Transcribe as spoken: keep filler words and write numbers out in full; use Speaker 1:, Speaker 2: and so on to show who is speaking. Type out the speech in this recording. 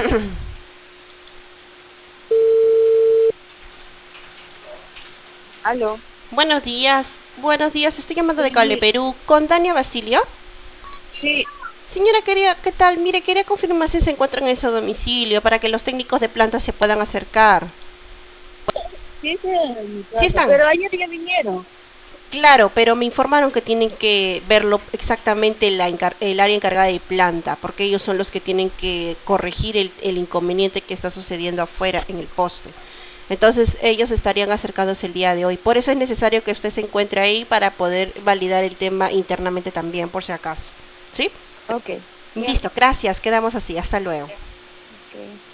Speaker 1: Aló.
Speaker 2: Buenos días, buenos días, estoy llamando de Cable
Speaker 1: Sí,
Speaker 2: Perú con Tania Basilio.
Speaker 1: sí,
Speaker 2: Señora, quería, ¿qué tal? Mire, quería confirmar si se encuentran en su domicilio para que los técnicos de planta se puedan acercar.
Speaker 1: sí, ese es mi
Speaker 2: ¿Sí
Speaker 1: casa,
Speaker 2: están?
Speaker 1: pero ayer ya vinieron.
Speaker 2: Claro, pero me informaron que tienen que verlo exactamente la encar- el área encargada de planta, porque ellos son los que tienen que corregir el, el inconveniente que está sucediendo afuera en el poste. Entonces ellos estarían acercándose el día de hoy. Por eso es necesario que usted se encuentre ahí para poder validar el tema internamente también, por si acaso. ¿Sí?
Speaker 1: Ok, ya,
Speaker 2: Listo, gracias. Quedamos así. Hasta luego.
Speaker 1: ok.